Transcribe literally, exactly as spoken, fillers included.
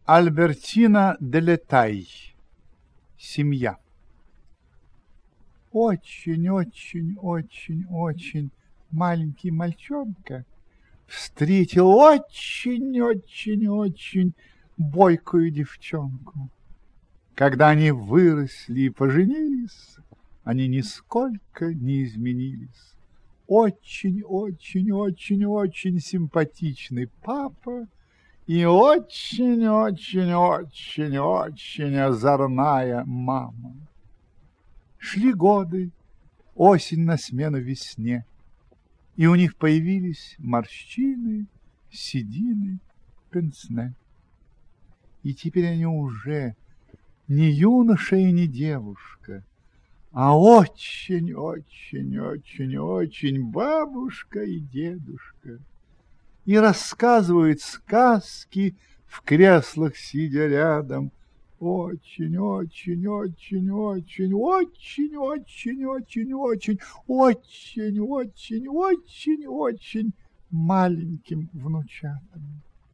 Альбертина Делетай. Семья. Очень-очень-очень-очень маленький мальчонка встретил очень-очень-очень бойкую девчонку. Когда они выросли и поженились, они нисколько не изменились. Очень-очень-очень-очень симпатичный папа и очень-очень-очень-очень озорная мама. Шли годы, осень на смену весне, и у них появились морщины, седины, пенсне. И теперь они уже не юноша и не девушка, а очень-очень-очень-очень бабушка и дедушка. И рассказывают сказки в креслах, сидя рядом. Очень-очень-очень-очень-очень-очень-очень-очень-очень маленьким внучатам.